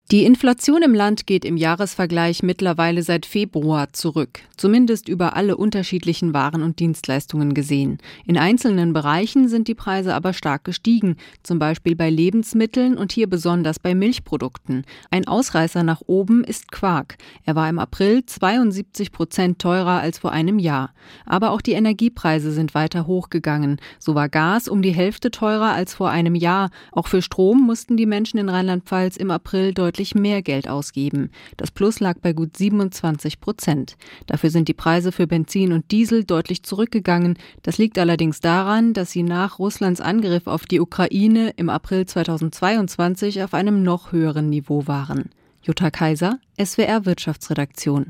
Die Inflation im Land geht im Jahresvergleich mittlerweile seit Februar zurück, zumindest über alle unterschiedlichen Waren und Dienstleistungen gesehen. In einzelnen Bereichen sind die Preise aber stark gestiegen, zum Beispiel bei Lebensmitteln und hier besonders bei Milchprodukten. Ein Ausreißer nach oben ist Quark. Er war im April 72% teurer als vor einem Jahr. Aber auch die Energiepreise sind weiter hochgegangen. So war Gas um die Hälfte teurer als vor einem Jahr. Auch für Strom mussten die Menschen in Rheinland-Pfalz im April deutlich mehr Geld ausgeben. Das Plus lag bei gut 27%. Dafür sind die Preise für Benzin und Diesel deutlich zurückgegangen. Das liegt allerdings daran, dass sie nach Russlands Angriff auf die Ukraine im April 2022 auf einem noch höheren Niveau waren. Jutta Kaiser, SWR Wirtschaftsredaktion.